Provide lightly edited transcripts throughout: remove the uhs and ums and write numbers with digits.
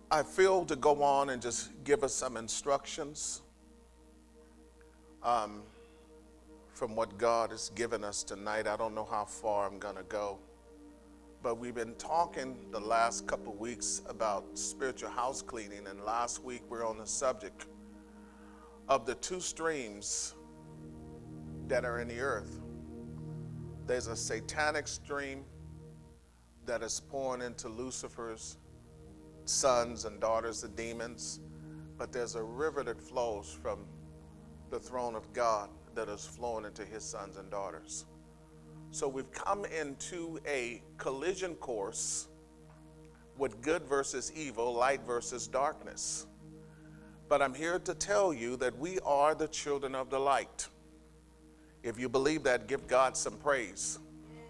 I feel to go on and just give us some instructions from what God has given us tonight. I don't know how far I'm going to go, but we've been talking the last couple of weeks about spiritual house cleaning, and last week we were on the subject of the two streams that are in the earth. There's a satanic stream that is pouring into Lucifer's sons and daughters, the demons, but there's a river that flows from the throne of God that is flowing into his sons and daughters. So we've come into a collision course with good versus evil, light versus darkness. But I'm here to tell you that we are the children of the light. If you believe that, give God some praise.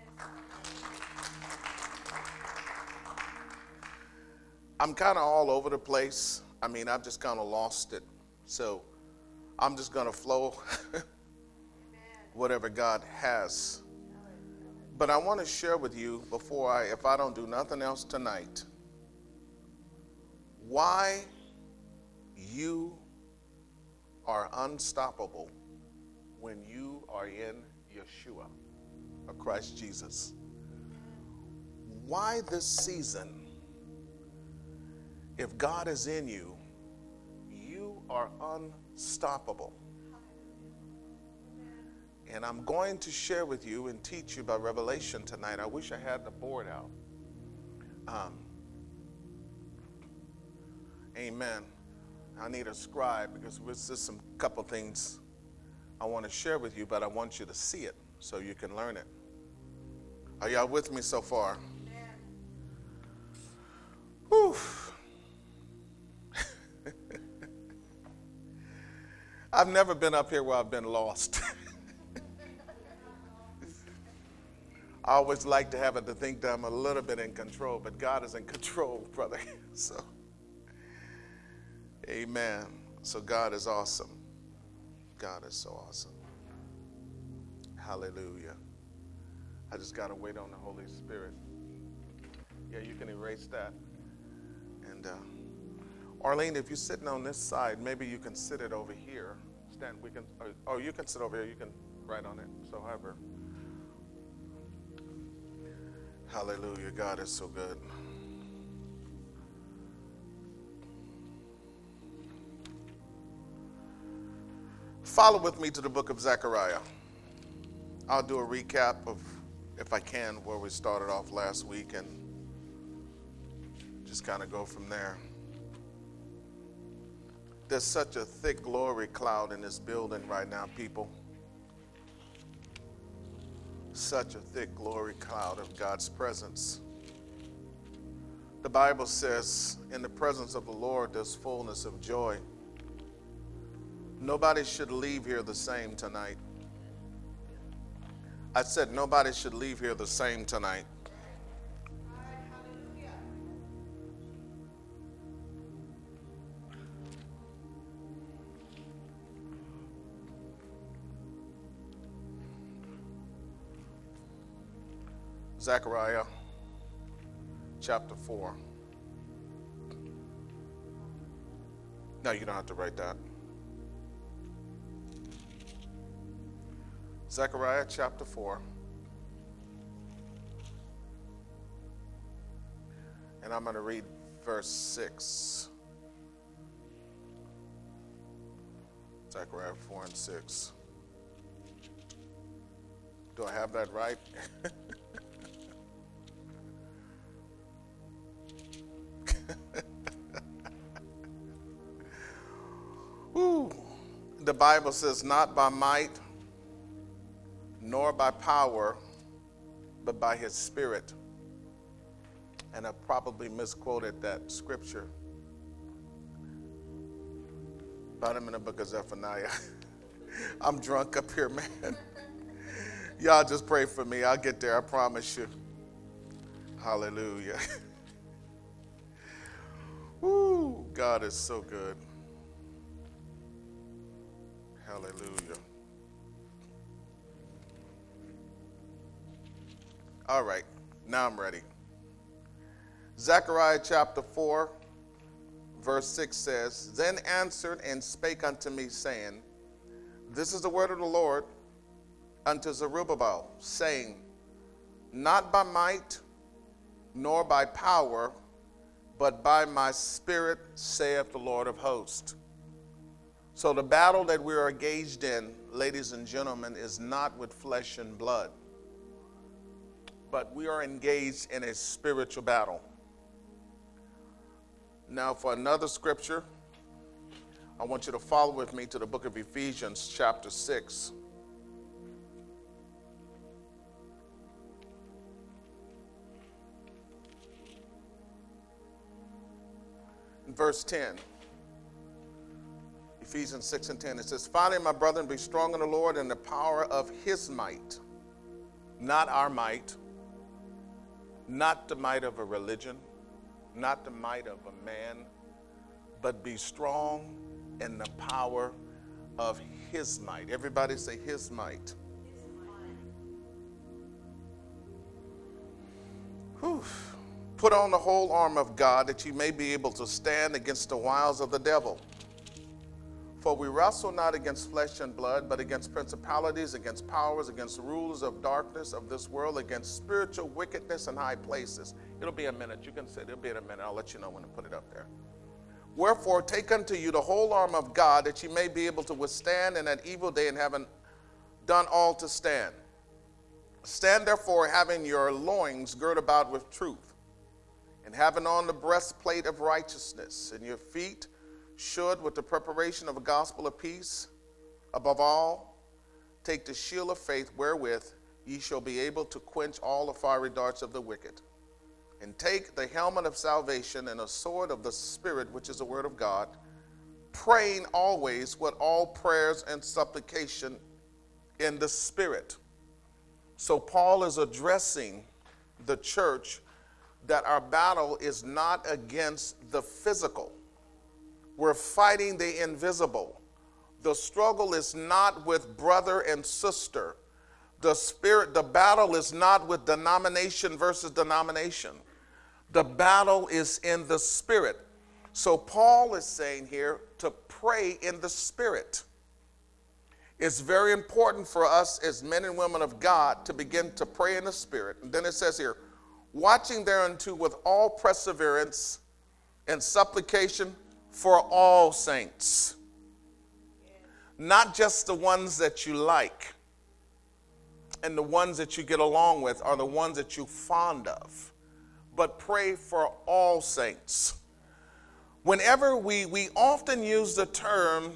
I'm kind of all over the place. I mean, I've just kind of lost it. So I'm just going to flow whatever God has. But I want to share with you before if I don't do nothing else tonight, why you are unstoppable when you are in Yeshua, or Christ Jesus. Why this season, if God is in you, you are unstoppable. And I'm going to share with you and teach you by revelation tonight. I wish I had the board out. Amen. I need a scribe because there's just some couple things I want to share with you, but I want you to see it so you can learn it. Are y'all with me so far? Whew. I've never been up here where I've been lost. I always like to have it to think that I'm a little bit in control, but God is in control, brother. So, amen. So God is awesome. God is so awesome. Hallelujah. I just got to wait on the Holy Spirit. Yeah, you can erase that. And Arlene, if you're sitting on this side, maybe you can sit it over here. Stand. We can. Oh, you can sit over here. You can write on it. So, however. Hallelujah. God is so good. Follow with me to the book of Zechariah. I'll do a recap of, if I can, where we started off last week and just kind of go from there. There's such a thick glory cloud in this building right now, people. Such a thick glory cloud of God's presence. The Bible says, in the presence of the Lord, there's fullness of joy. Nobody should leave here the same tonight. I said nobody should leave here the same tonight. Zechariah chapter 4. No, you don't have to write that. Zechariah chapter 4. And I'm going to read verse 6. Zechariah 4 and 6. Do I have that right? Ooh. The Bible says, not by might, nor by power, but by his Spirit. And I probably misquoted that scripture. But I'm in the book of Zephaniah. I'm drunk up here, man. Y'all just pray for me. I'll get there, I promise you. Hallelujah. Woo, God is so good. Hallelujah. All right, now I'm ready. Zechariah chapter 4, verse 6 says, Then answered and spake unto me, saying, This is the word of the Lord unto Zerubbabel, saying, Not by might, nor by power, but by my spirit, saith the Lord of hosts. So the battle that we are engaged in, ladies and gentlemen, is not with flesh and blood, but we are engaged in a spiritual battle. Now, for another scripture, I want you to follow with me to the book of Ephesians, chapter 6. In verse 10. Ephesians 6 and 10, it says, Finally, my brethren, be strong in the Lord and the power of his might. Not our might, not the might of a religion, not the might of a man, but be strong in the power of his might. Everybody say his might. Whew. Put on the whole armor of God that you may be able to stand against the wiles of the devil. For we wrestle not against flesh and blood, but against principalities, against powers, against rulers of darkness of this world, against spiritual wickedness in high places. It'll be a minute. You can say it'll be in a minute. I'll let you know when to put it up there. Wherefore, take unto you the whole armor of God, that you may be able to withstand in that evil day, and having done all to stand. Stand therefore, having your loins girt about with truth, and having on the breastplate of righteousness, and your feet should, with the preparation of a gospel of peace, above all, take the shield of faith, wherewith ye shall be able to quench all the fiery darts of the wicked. And take the helmet of salvation and a sword of the Spirit, which is the word of God, praying always with all prayers and supplication in the Spirit. So Paul is addressing the church that our battle is not against the physical. We're fighting the invisible. The struggle is not with brother and sister. The battle is not with denomination versus denomination. The battle is in the Spirit. So Paul is saying here to pray in the Spirit. It's very important for us as men and women of God to begin to pray in the Spirit. And then it says here, watching thereunto with all perseverance and supplication for all saints. Not just the ones that you like and the ones that you get along with or the ones that you're fond of, but pray for all saints. Whenever we often use the term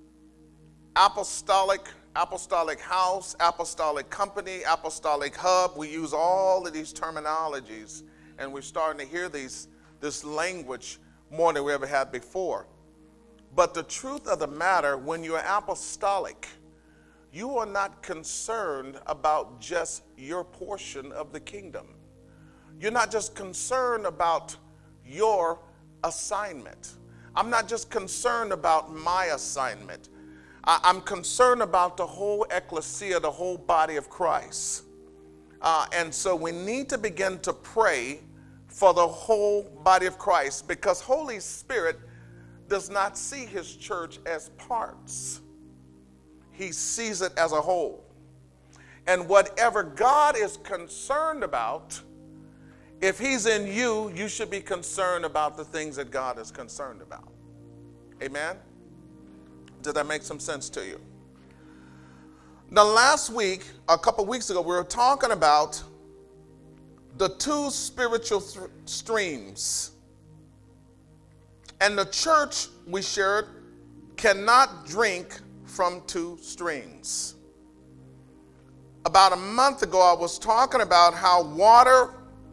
apostolic house, apostolic company, apostolic hub, we use all of these terminologies, and we're starting to hear this language more than we ever had before. But the truth of the matter, when you're apostolic, you are not concerned about just your portion of the kingdom. You're not just concerned about your assignment. I'm not just concerned about my assignment. I'm concerned about the whole ecclesia, the whole body of Christ. And so we need to begin to pray for the whole body of Christ, because Holy Spirit does not see his church as parts. He sees it as a whole. And whatever God is concerned about, if he's in you, you should be concerned about the things that God is concerned about. Amen? Did that make some sense to you? Now, last week, a couple weeks ago, we were talking about the two spiritual streams. And the church, we shared, cannot drink from two streams. About a month ago, I was talking about how water,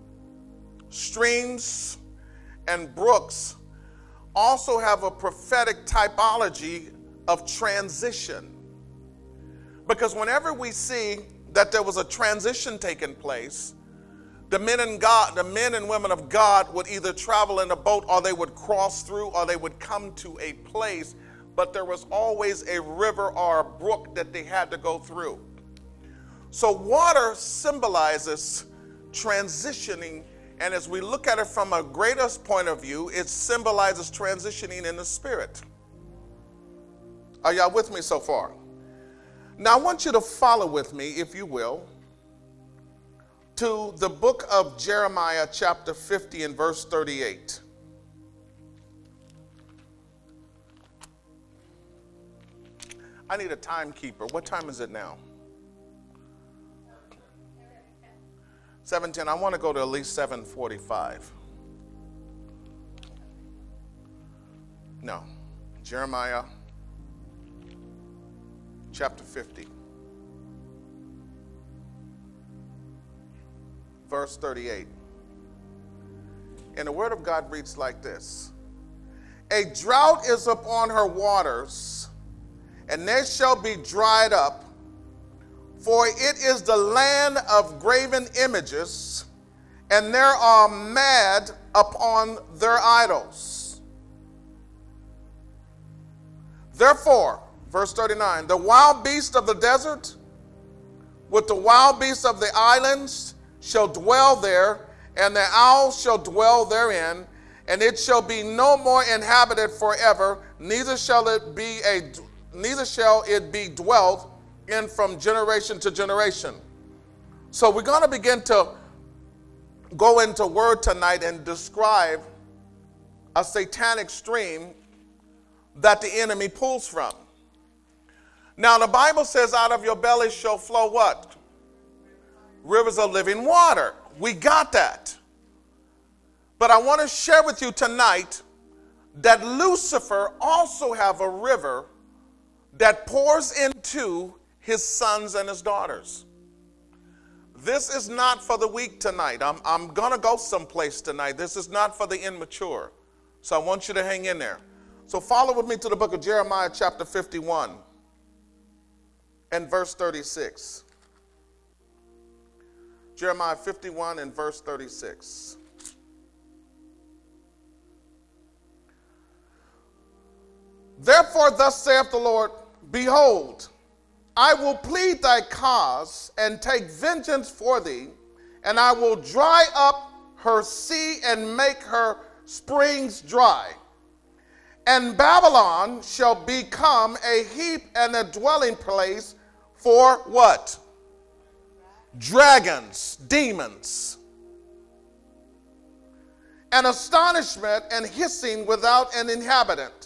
streams, and brooks also have a prophetic typology of transition. Because whenever we see that there was a transition taking place, the men and women of God would either travel in a boat, or they would cross through, or they would come to a place, but there was always a river or a brook that they had to go through. So water symbolizes transitioning And as we look at it from a greater point of view, it symbolizes transitioning in the spirit. Are y'all with me so far? Now I want you to follow with me, if you will, to the book of Jeremiah chapter 50 and verse 38. I need a timekeeper. What time is it now? 7:10. I want to go to at least 7:45. No. Jeremiah chapter 50. Verse 38. And the word of God reads like this. A drought is upon her waters, and they shall be dried up. For it is the land of graven images, and there are mad upon their idols. Therefore, verse 39, the wild beasts of the desert with the wild beasts of the islands shall dwell there, and the owls shall dwell therein, and it shall be no more inhabited forever, neither shall it be dwelt in from generation to generation. So we're going to begin to go into word tonight and describe a satanic stream that the enemy pulls from. Now the Bible says out of your belly shall flow what? Rivers of living water. We got that. But I want to share with you tonight that Lucifer also have a river that pours into his sons and his daughters. This is not for the weak tonight. I'm going to go someplace tonight. This is not for the immature. So I want you to hang in there. So follow with me to the book of Jeremiah chapter 51 and verse 36. Jeremiah 51 and verse 36. Therefore thus saith the Lord, behold, I will plead thy cause and take vengeance for thee, and I will dry up her sea and make her springs dry. And Babylon shall become a heap and a dwelling place for what? Dragons, demons. An astonishment and hissing without an inhabitant.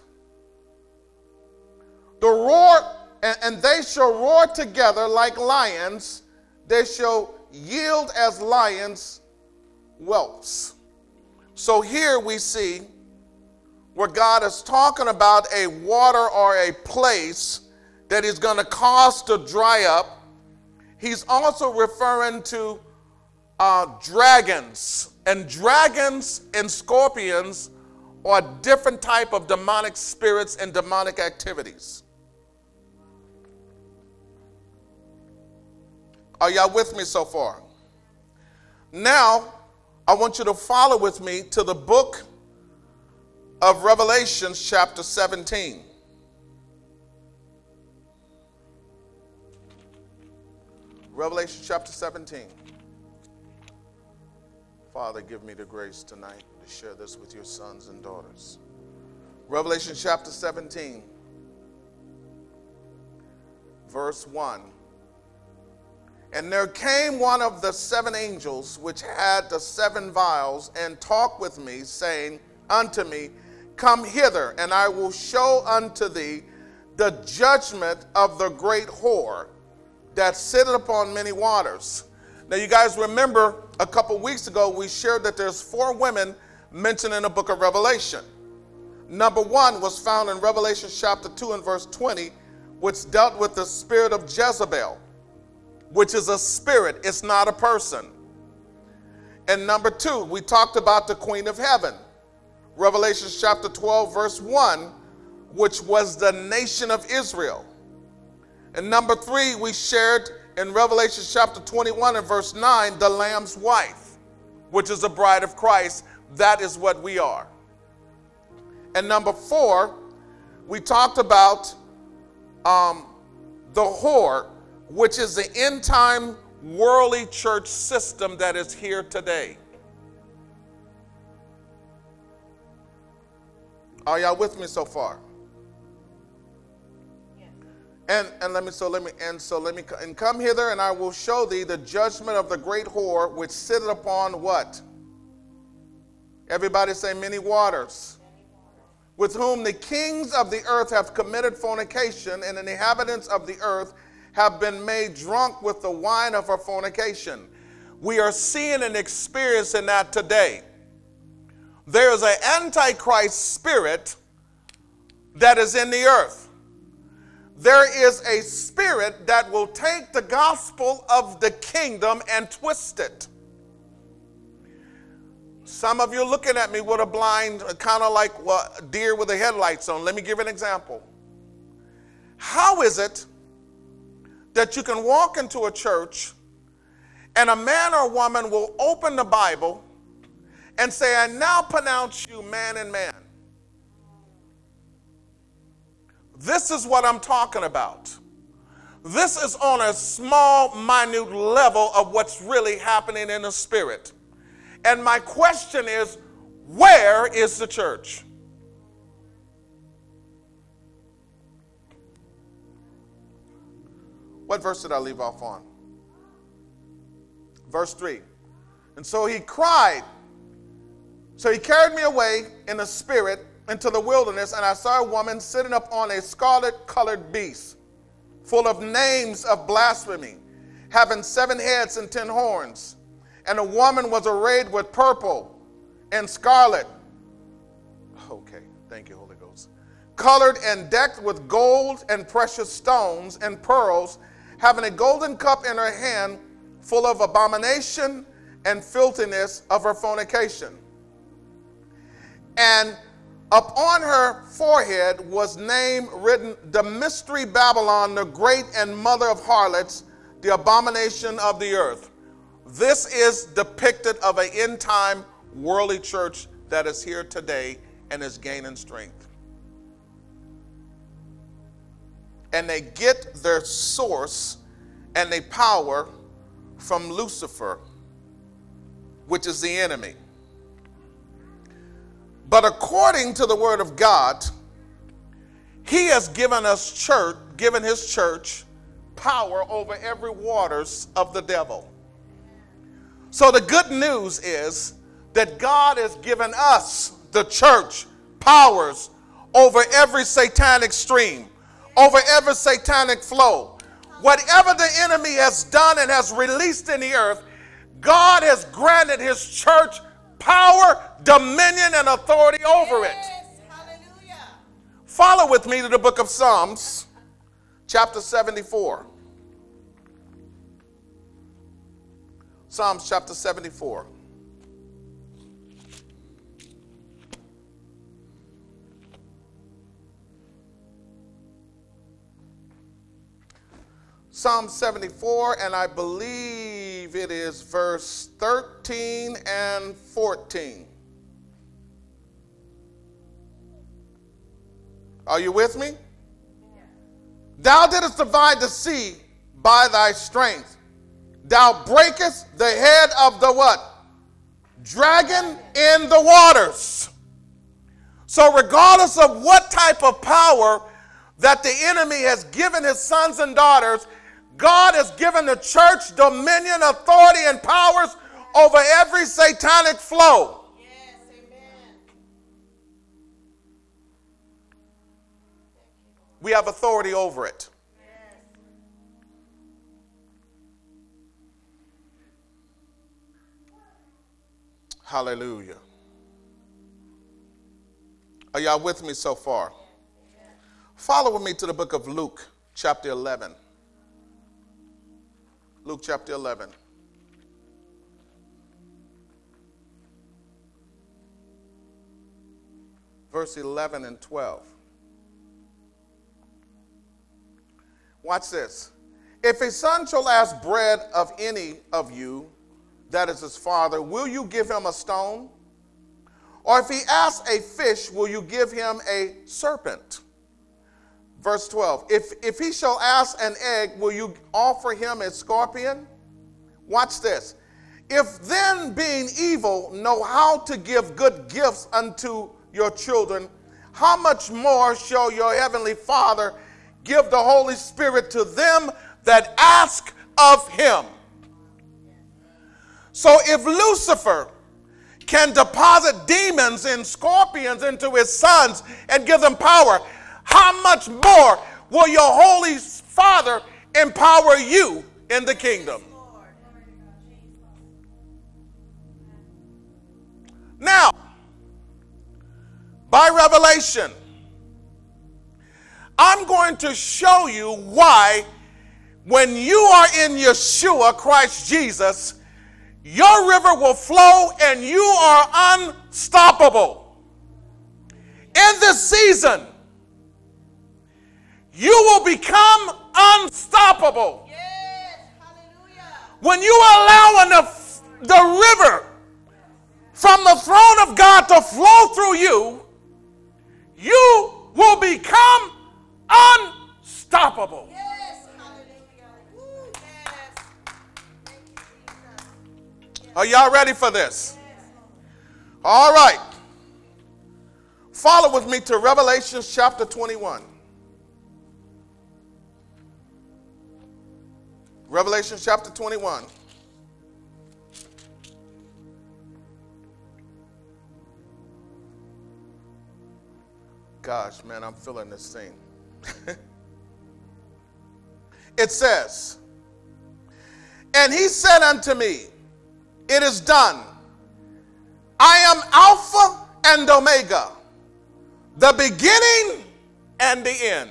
The roar, and they shall roar together like lions. They shall yield as lions' whelps. So here we see where God is talking about a water or a place that is going to cause to dry up. He's also referring to dragons. And dragons and scorpions are different type of demonic spirits and demonic activities. Are y'all with me so far? Now, I want you to follow with me to the book of Revelation chapter 17. Revelation chapter 17. Father, give me the grace tonight to share this with your sons and daughters. Revelation chapter 17, verse 1. And there came one of the seven angels which had the seven vials, and talked with me, saying unto me, Come hither, and I will show unto thee the judgment of the great whore that sitteth upon many waters. Now you guys remember a couple weeks ago we shared that there's 4 women mentioned in the book of Revelation. Number 1 was found in Revelation chapter 2 and verse 20, which dealt with the spirit of Jezebel, which is a spirit, it's not a person. And number 2, we talked about the Queen of Heaven, Revelation chapter 12 verse 1, which was the nation of Israel. And number 3, we shared in Revelation chapter 21 and verse 9, the Lamb's wife, which is the bride of Christ. That is what we are. And number 4, we talked about the whore, which is the end time worldly church system that is here today. Are y'all with me so far? And come hither, and I will show thee the judgment of the great whore, which sitteth upon what? Everybody say many waters. With whom the kings of the earth have committed fornication, and the inhabitants of the earth have been made drunk with the wine of her fornication. We are seeing and experiencing that today. There is an antichrist spirit that is in the earth. There is a spirit that will take the gospel of the kingdom and twist it. Some of you are looking at me with a blind, kind of like a deer with the headlights on. Let me give you an example. How is it that you can walk into a church and a man or woman will open the Bible and say, I now pronounce you man and man? This is what I'm talking about. This is on a small, minute level of what's really happening in the spirit. And my question is, where is the church? What verse did I leave off on? Verse 3. And so he cried. So he carried me away in the spirit into the wilderness, and I saw a woman sitting upon a scarlet-colored beast, full of names of blasphemy, having 7 heads and 10 horns. And the woman was arrayed with purple and scarlet. Okay, thank you, Holy Ghost. Colored and decked with gold and precious stones and pearls, having a golden cup in her hand, full of abomination and filthiness of her fornication. And upon her forehead was name written, the mystery Babylon, the great and mother of harlots, the abomination of the earth. This is depicted of an end-time worldly church that is here today and is gaining strength. And they get their source and their power from Lucifer, which is the enemy. But according to the word of God, he has given his church power over every waters of the devil. So the good news is that God has given us, the church, powers over every satanic stream, over every satanic flow. Whatever the enemy has done and has released in the earth, God has granted his church power, dominion, and authority over it. Hallelujah. Follow with me to the book of Psalms, chapter 74. Psalms chapter 74. Psalm 74, and I believe it is verse 13 and 14. Are you with me? Yeah. Thou didst divide the sea by thy strength. Thou breakest the head of the what? Dragon in the waters. So regardless of what type of power that the enemy has given his sons and daughters, God has given the church dominion, authority, and powers over every satanic flow. Yes, amen. We have authority over it. Yes. Hallelujah. Are y'all with me so far? Yes. Follow with me to the book of Luke, chapter 11. Luke chapter 11. Verse 11 and 12. Watch this. If a son shall ask bread of any of you, that is his father, will you give him a stone? Or if he asks a fish, will you give him a serpent? Verse 12, if he shall ask an egg, will you offer him a scorpion? Watch this. If then, being evil, know how to give good gifts unto your children, how much more shall your heavenly Father give the Holy Spirit to them that ask of him? So if Lucifer can deposit demons and scorpions into his sons and give them power, how much more will your Holy Father empower you in the kingdom? Now, by revelation, I'm going to show you why when you are in Yeshua, Christ Jesus, your river will flow and you are unstoppable. In this season, you will become unstoppable. Yes. Hallelujah. When you are allowing the river from the throne of God to flow through you, you will become unstoppable. Yes. Hallelujah. Woo. Yes. Thank you, Jesus. Are y'all ready for this? All right. Follow with me to Revelation chapter 21. Revelation chapter 21. Gosh, man, I'm feeling this thing. It says, and he said unto me, it is done. I am Alpha and Omega, the beginning and the end.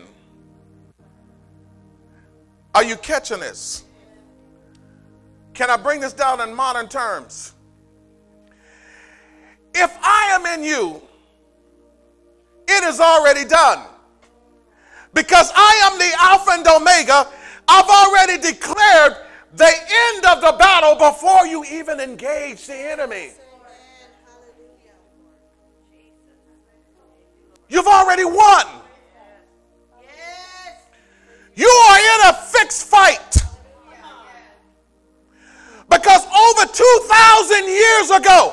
Are you catching this? Can I bring this down in modern terms? If I am in you, it is already done. Because I am the Alpha and Omega, I've already declared the end of the battle before you even engage the enemy. You've already won. Yes. You are in a fixed fight. Because over 2,000 years ago,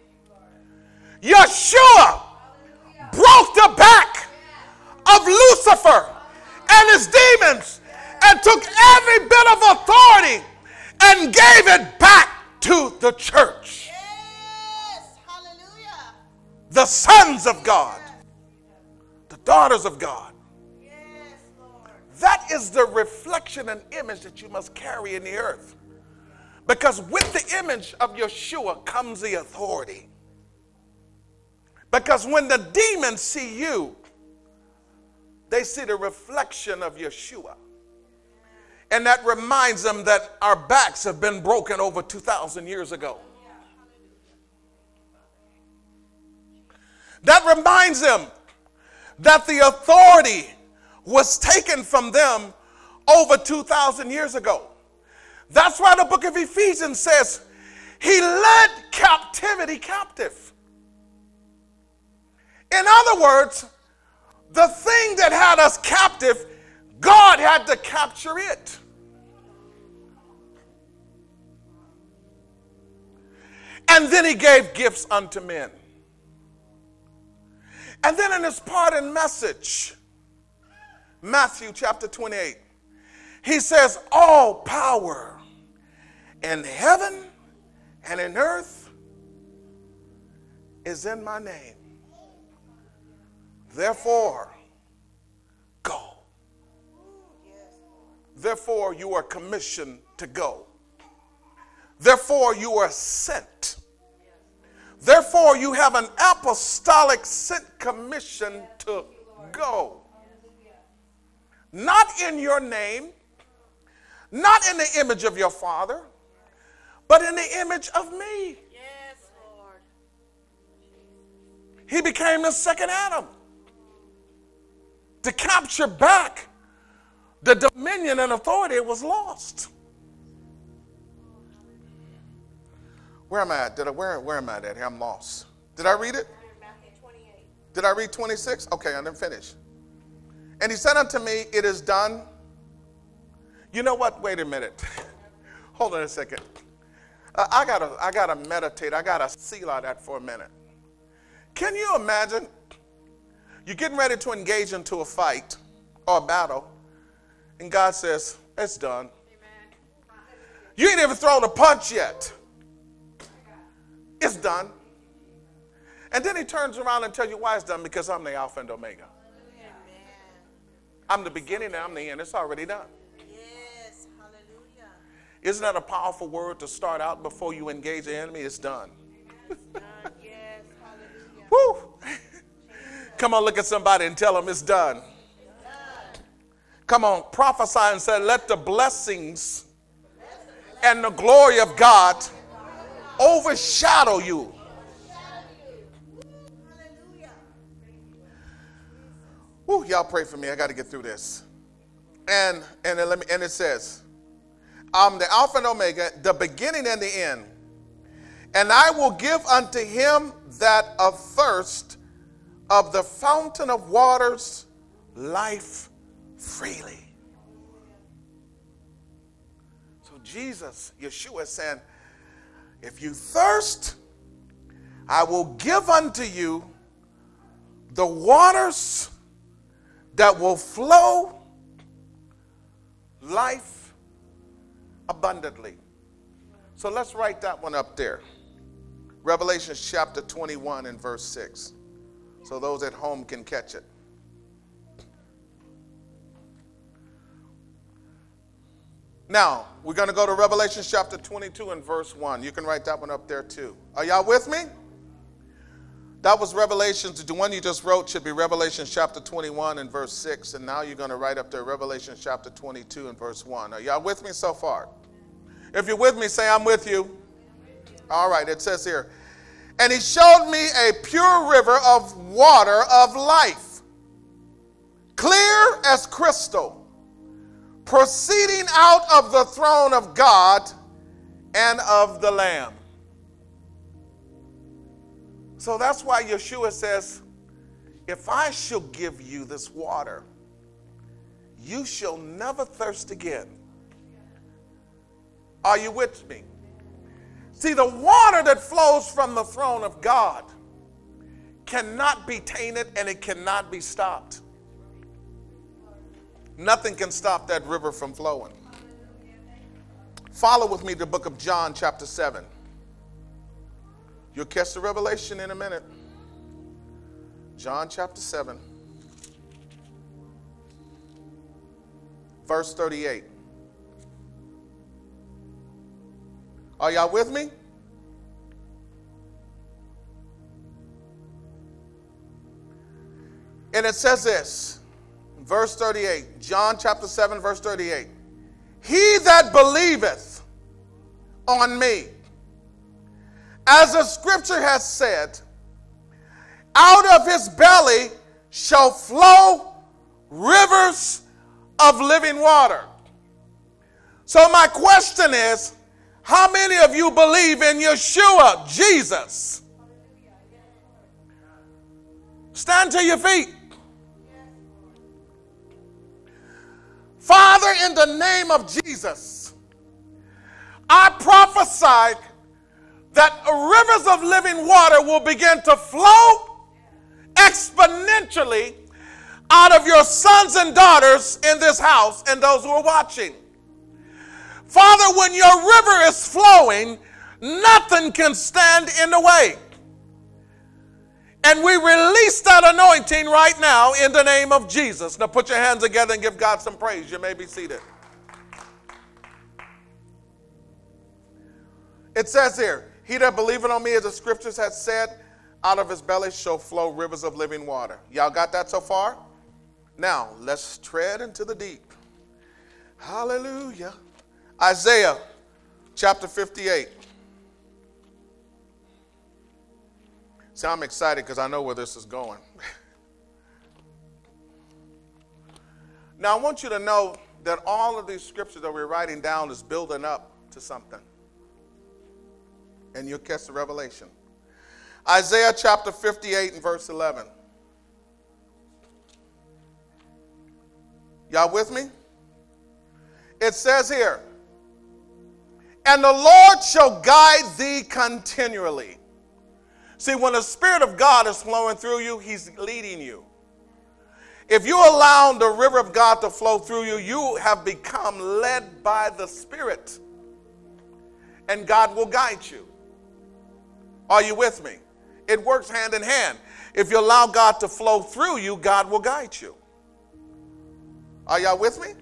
Yeshua broke the back of Lucifer and his demons and took every bit of authority and gave it back to the church. Yes. Hallelujah. The sons of God, the daughters of God. Yes, Lord. That is the reflection and image that you must carry in the earth. Because with the image of Yeshua comes the authority. Because when the demons see you, they see the reflection of Yeshua. And that reminds them that our backs have been broken over 2,000 years ago. That reminds them that the authority was taken from them over 2,000 years ago. That's why the book of Ephesians says he led captivity captive. In other words, the thing that had us captive, God had to capture it. And then he gave gifts unto men. And then in his pardon message, Matthew chapter 28, he says, all power in heaven and in earth is in my name. Therefore, go. Therefore, you are commissioned to go. Therefore, you are sent. Therefore, you have an apostolic sent commission to go. Not in your name, not in the image of your Father, but in the image of me. Yes, Lord. He became the second Adam to capture back the dominion and authority that was lost. Where am I at? Where am I at? Here, I'm lost. Did I read it? Matthew 28. Did I read 26? Okay, I didn't finish. And he said unto me, it is done. You know what? Wait a minute. Hold on a second. I gotta meditate. I gotta seal out that for a minute. Can you imagine? You're getting ready to engage into a fight or a battle, and God says, it's done. You ain't even thrown a punch yet. It's done. And then he turns around and tells you why it's done, because I'm the Alpha and Omega. I'm the beginning and I'm the end. It's already done. Yes. Hallelujah. Isn't that a powerful word to start out before you engage the enemy? It's done. Yes. Hallelujah. Woo! Come on, look at somebody and tell them it's done. Come on, prophesy and say, let the blessings and the glory of God overshadow you. Woo, y'all pray for me. I got to get through this. And it says, I'm the Alpha and Omega, the beginning and the end. And I will give unto him that athirst of the fountain of waters life freely. So Jesus, Yeshua is saying, if you thirst, I will give unto you the waters that will flow life abundantly. So let's write that one up there. Revelation chapter 21 and verse 6. So those at home can catch it. Now, we're going to go to Revelation chapter 22 and verse 1. You can write that one up there too. Are y'all with me? That was Revelations. The one you just wrote should be Revelation chapter 21 and verse 6. And now you're going to write up there Revelation chapter 22 and verse 1. Are y'all with me so far? If you're with me, say, I'm with you. All right, it says here, and he showed me a pure river of water of life, clear as crystal, proceeding out of the throne of God and of the Lamb. So that's why Yeshua says, if I shall give you this water, you shall never thirst again. Are you with me? See, the water that flows from the throne of God cannot be tainted and it cannot be stopped. Nothing can stop that river from flowing. Follow with me the book of John chapter 7. You'll catch the revelation in a minute. John chapter 7, verse 38. Are y'all with me? And it says this, verse 38, John chapter 7, verse 38. He that believeth on me, as the scripture has said, out of his belly shall flow rivers of living water. So my question is, how many of you believe in Yeshua, Jesus? Stand to your feet. Father, in the name of Jesus, I prophesy that rivers of living water will begin to flow exponentially out of your sons and daughters in this house and those who are watching. Father, when your river is flowing, nothing can stand in the way. And we release that anointing right now in the name of Jesus. Now put your hands together and give God some praise. You may be seated. It says here, he that believeth on me, as the scriptures have said, out of his belly shall flow rivers of living water. Y'all got that so far? Now, let's tread into the deep. Hallelujah. Isaiah chapter 58. See, I'm excited because I know where this is going. Now, I want you to know that all of these scriptures that we're writing down is building up to something. And you'll catch the revelation. Isaiah chapter 58 and verse 11. Y'all with me? It says here, and the Lord shall guide thee continually. See, when the Spirit of God is flowing through you, he's leading you. If you allow the river of God to flow through you, you have become led by the Spirit. And God will guide you. Are you with me? It works hand in hand. If you allow God to flow through you, God will guide you. Are y'all with me?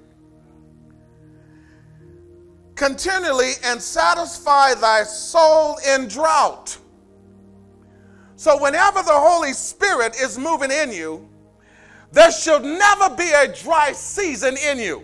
Continually and satisfy thy soul in drought. So whenever the Holy Spirit is moving in you, there should never be a dry season in you.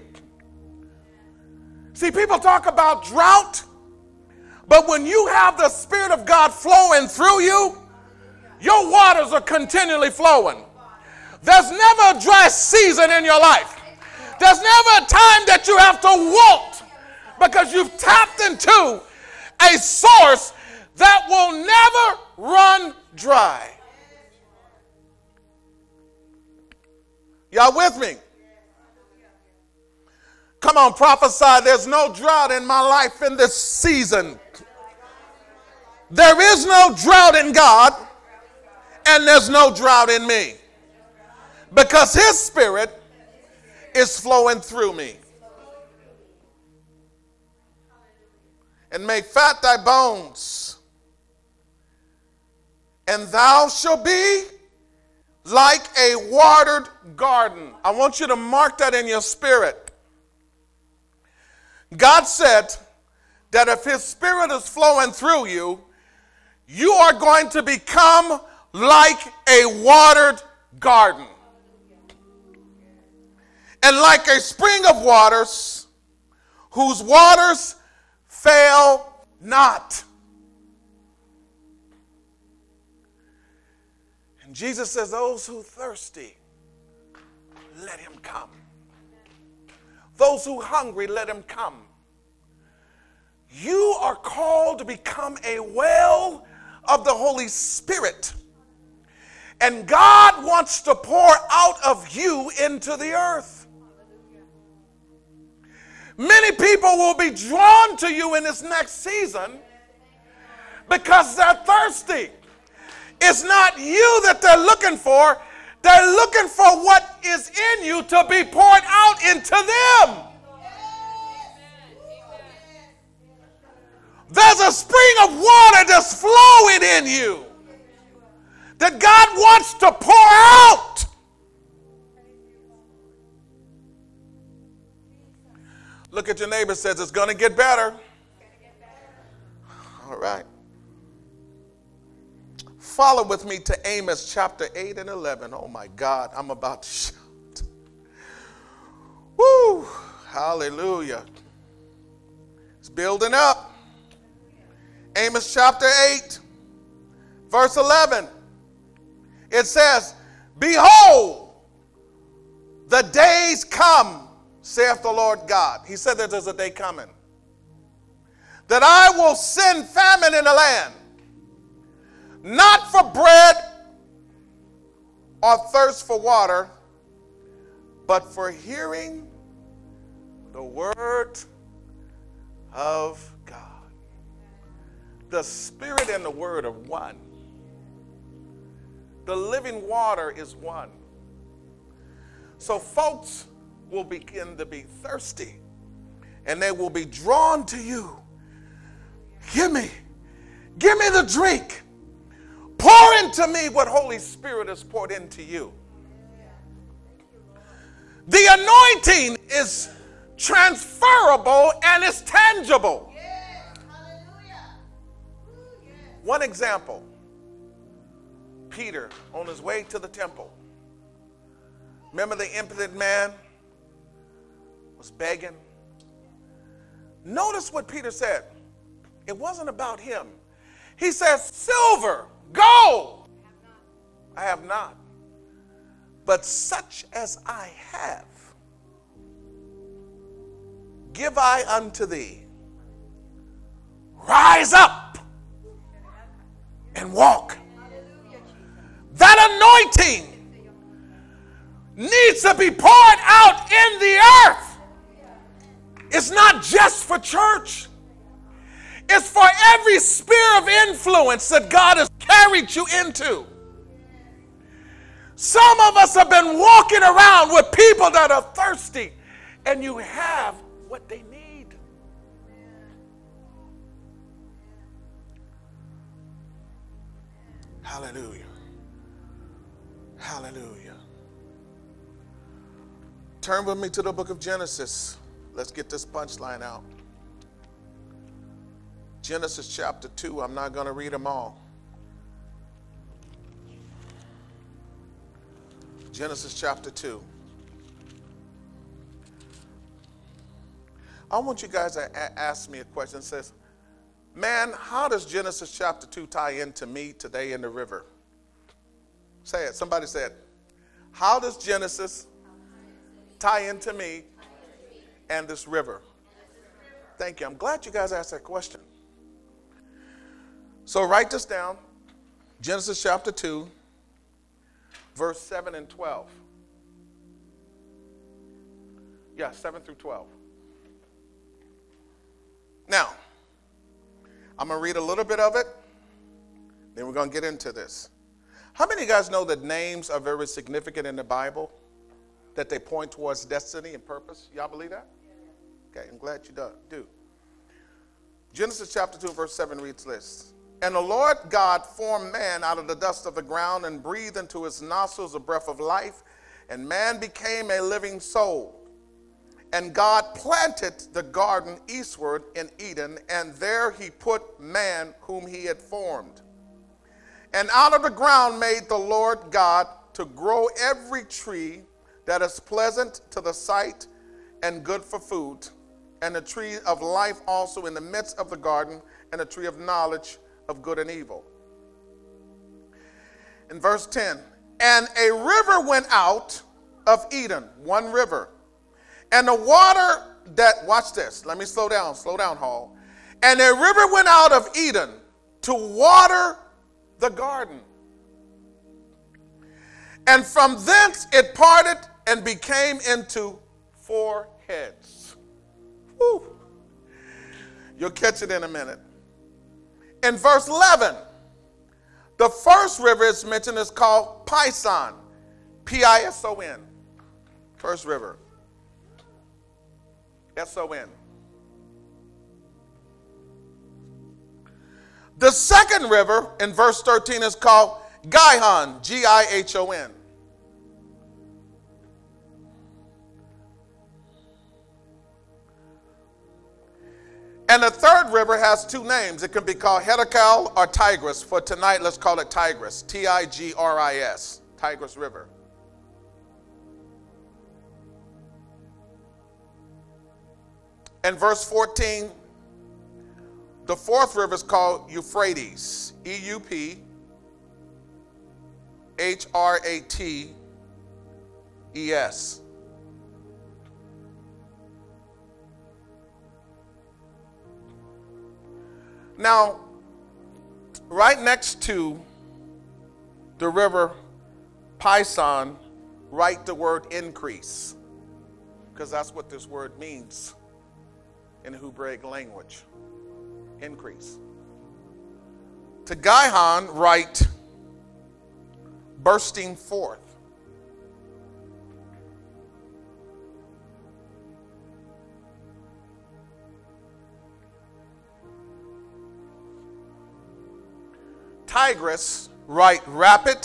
See, people talk about drought, but when you have the Spirit of God flowing through you, your waters are continually flowing. There's never a dry season in your life. There's never a time that you have to wilt because you've tapped into a source that will never run dry. Y'all with me? Come on, prophesy. There's no drought in my life in this season. There is no drought in God, and there's no drought in me, because his Spirit is flowing through me. And make fat thy bones, and thou shalt be like a watered garden. I want you to mark that in your spirit. God said that if his Spirit is flowing through you, you are going to become like a watered garden. And like a spring of waters, whose waters fail not. And Jesus says, those who thirsty, let him come. Those who hungry, let him come. You are called to become a well of the Holy Spirit. And God wants to pour out of you into the earth. Many people will be drawn to you in this next season because they're thirsty. It's not you that they're looking for. They're looking for what is in you to be poured out into them. There's a spring of water that's flowing in you that God wants to pour out. Look at your neighbor, says it's going to get better. All right. Follow with me to Amos chapter 8 and 11. Oh my God, I'm about to shout. Woo! Hallelujah. It's building up. Amos chapter 8, verse 11. It says, behold, the days come, saith the Lord God. He said that there's a day coming, that I will send famine in the land, not for bread or thirst for water, but for hearing the word of God. The Spirit and the word are one. The living water is one. So folks will begin to be thirsty, and they will be drawn to you. Give me the drink. Pour into me what Holy Spirit has poured into you. The anointing is transferable and it's tangible. One example, Peter on his way to the temple. Remember the impotent man was begging? Notice what Peter said. It wasn't about him. He says, silver, gold, I have not. But such as I have, give I unto thee. Rise up and walk. That anointing needs to be poured out in the earth. It's not just for church. It's for every sphere of influence that God has carried you into. Some of us have been walking around with people that are thirsty, and you have what they need. Hallelujah. Hallelujah. Turn with me to the book of Genesis. Let's get this punchline out. Genesis chapter 2. I'm not going to read them all. Genesis chapter 2. I want you guys to ask me a question. It says, man, how does Genesis chapter 2 tie into me today in the river? Say it. Somebody said, how does Genesis tie into me and this river? Thank you. I'm glad you guys asked that question. So write this down. Genesis chapter 2, verse 7 and 12. Yeah, 7 through 12. Now, I'm going to read a little bit of it, then we're going to get into this. How many of you guys know that names are very significant in the Bible? That they point towards destiny and purpose? Y'all believe that? Okay, I'm glad you do. Genesis chapter 2, verse 7 reads this. And the Lord God formed man out of the dust of the ground and breathed into his nostrils a breath of life, and man became a living soul. And God planted the garden eastward in Eden, and there he put man whom he had formed. And out of the ground made the Lord God to grow every tree that is pleasant to the sight and good for food, and the tree of life also in the midst of the garden, and the tree of knowledge of good and evil. In verse 10, and a river went out of Eden, one river, and the water that, watch this, let me slow down, Hall. And a river went out of Eden to water the garden. And from thence it parted and became into 4 heads. Woo. You'll catch it in a minute. In verse 11, the first river is mentioned is called Pison. Pison. First river. S-O-N. The second river in verse 13 is called Gihon, G-I-H-O-N. And the third river has 2 names. It can be called Hiddekel or Tigris. For tonight, let's call it Tigris, T-I-G-R-I-S, Tigris River. In verse 14, the fourth river is called Euphrates, E-U-P-H-R-A-T-E-S. Now, right next to the river Pison, write the word increase, because that's what this word means in the Hebraic language. Increase. To Gihon, write bursting forth. Tigris, write rapid,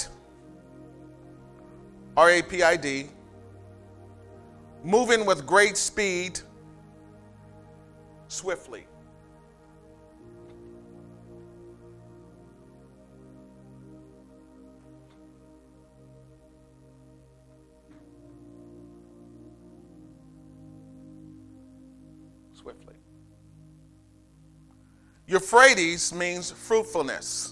R-A-P-I-D, moving with great speed, swiftly. Swiftly. Euphrates means fruitfulness.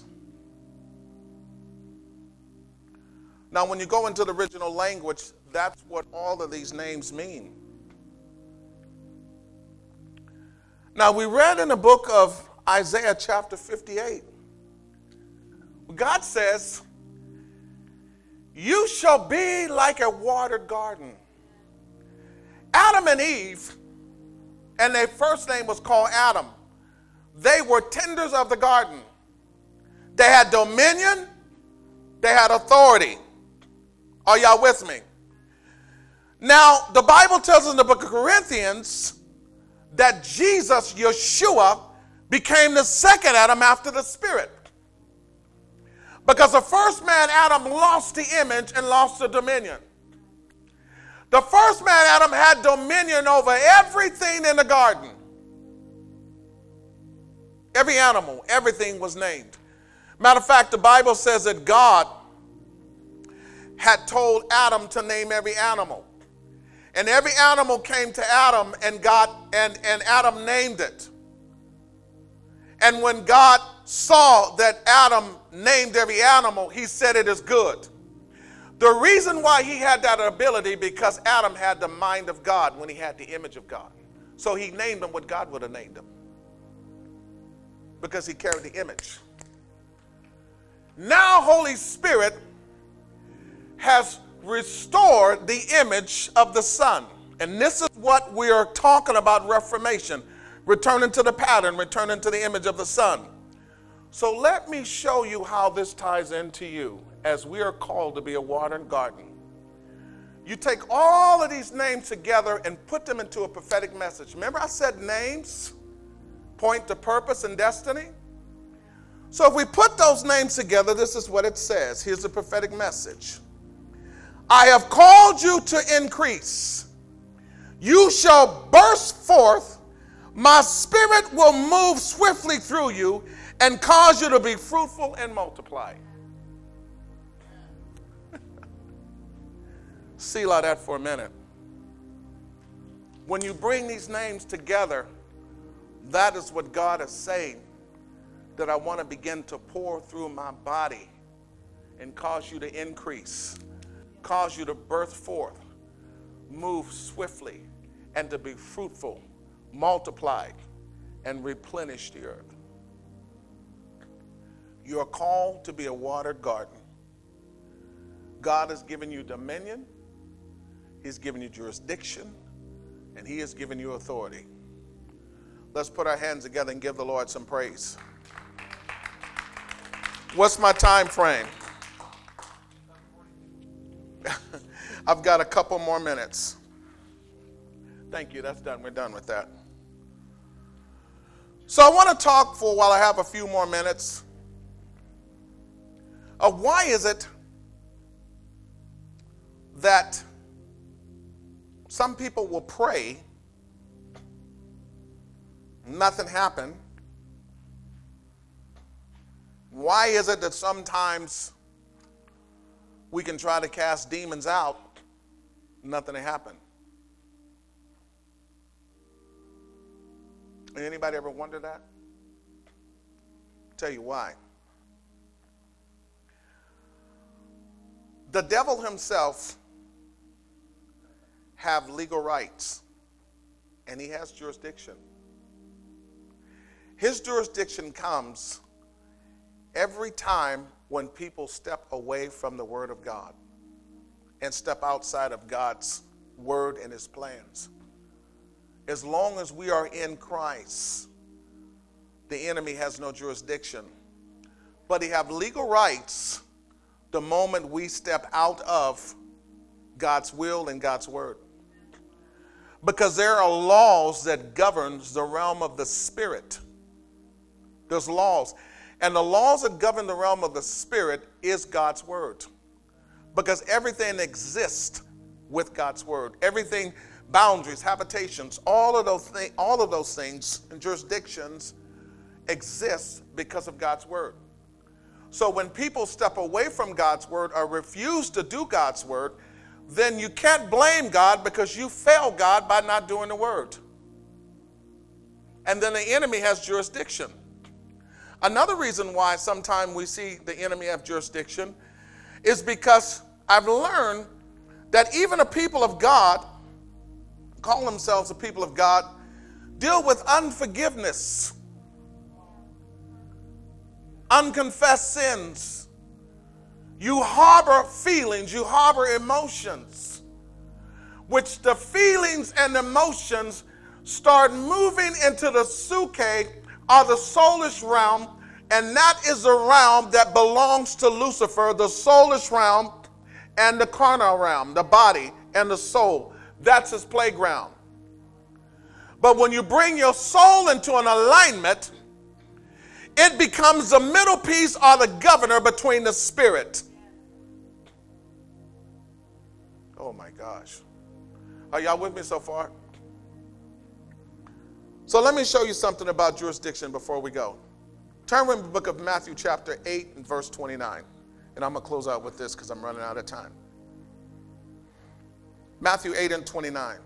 Now, when you go into the original language, that's what all of these names mean. Now, we read in the book of Isaiah chapter 58, God says, you shall be like a watered garden. Adam and Eve, and their first name was called Adam, they were tenders of the garden. They had dominion, they had authority Are y'all with me? Now, the Bible tells us in the book of Corinthians that Jesus, Yeshua, became the second Adam after the Spirit. Because the first man, Adam, lost the image and lost the dominion. The first man, Adam, had dominion over everything in the garden. Every animal, everything was named. Matter of fact, the Bible says that God had told Adam to name every animal. And every animal came to Adam, and Adam named it. And when God saw that Adam named every animal, he said it is good. The reason why he had that ability, because Adam had the mind of God when he had the image of God. So he named them what God would have named them, because he carried the image. Now Holy Spirit has restored the image of the Son. And this is what we are talking about, reformation, returning to the pattern, returning to the image of the Son. So let me show you how this ties into you, as we are called to be a watered garden. You take all of these names together and put them into a prophetic message. Remember I said names point to purpose and destiny? So if we put those names together, this is what it says. Here's the prophetic message. I have called you to increase. You shall burst forth. My spirit will move swiftly through you and cause you to be fruitful and multiply. Selah that for a minute. When you bring these names together, that is what God is saying, that I want to begin to pour through my body and cause you to increase, cause you to birth forth, move swiftly, and to be fruitful, multiply, and replenish the earth. You are called to be a watered garden. God has given you dominion, He's given you jurisdiction, and He has given you authority. Let's put our hands together and give the Lord some praise. What's my time frame? I've got a couple more minutes. Thank you, that's done. We're done with that. So I want to talk for, while I have a few more minutes, of why is it that some people will pray, nothing happened. Why is it that sometimes we can try to cast demons out, nothing happened? Anybody ever wonder that? Tell you why. The devil himself have legal rights, and he has jurisdiction. His jurisdiction comes every time when people step away from the Word of God and step outside of God's Word and His plans. As long as we are in Christ, the enemy has no jurisdiction. But he have legal rights the moment we step out of God's will and God's Word. Because there are laws that govern the realm of the Spirit. There's laws. And the laws that govern the realm of the Spirit is God's Word. Because everything exists with God's Word. Everything, boundaries, habitations, all of those things and jurisdictions exist because of God's Word. So when people step away from God's Word or refuse to do God's Word, then you can't blame God, because you failed God by not doing the Word. And then the enemy has jurisdiction. Another reason why sometimes we see the enemy have jurisdiction is because I've learned that even a people of God, call themselves a people of God, deal with unforgiveness, unconfessed sins. You harbor feelings, you harbor emotions, which the feelings and emotions start moving into the suke, or the soulish realm, and that is the realm that belongs to Lucifer. The soulish realm and the carnal realm, the body and the soul. That's his playground. But when you bring your soul into an alignment, it becomes the middle piece or the governor between the spirit. Oh my gosh. Are y'all with me so far? So let me show you something about jurisdiction before we go. Turn with the book of Matthew chapter 8 and verse 29. And I'm going to close out with this because I'm running out of time. Matthew 8 and 29.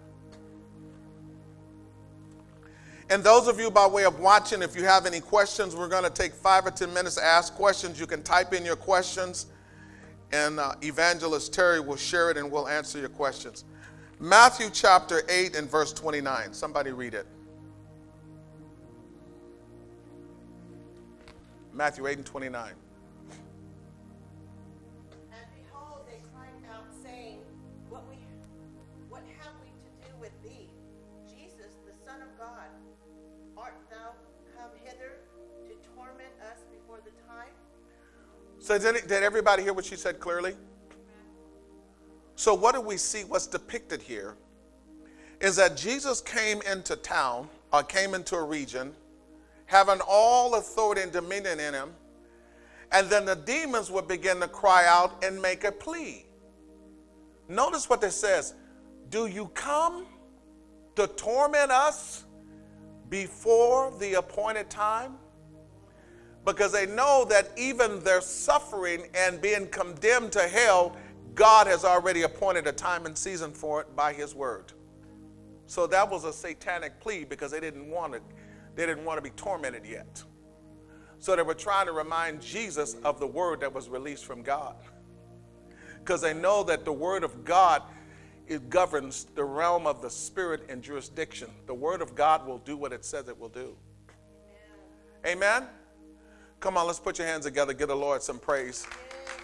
And those of you by way of watching, if you have any questions, we're going to take 5 or 10 minutes to ask questions. You can type in your questions, and Evangelist Terry will share it and we'll answer your questions. Matthew chapter 8 and verse 29. Somebody read it. Matthew 8 and 29. And behold, they cried out, saying, What have we to do with thee, Jesus, the Son of God? Art thou come hither to torment us before the time? So did everybody hear what she said clearly? So what do we see? What's depicted here is that Jesus came into town, or came into a region, having all authority and dominion in him, and then the demons would begin to cry out and make a plea. Notice what it says. Do you come to torment us before the appointed time? Because they know that even their suffering and being condemned to hell, God has already appointed a time and season for it by his word. So that was a satanic plea because they didn't want to be tormented yet. So they were trying to remind Jesus of the word that was released from God. Because they know that the word of God, it governs the realm of the spirit and jurisdiction. The word of God will do what it says it will do. Amen? Amen? Come on, let's put your hands together. Give the Lord some praise.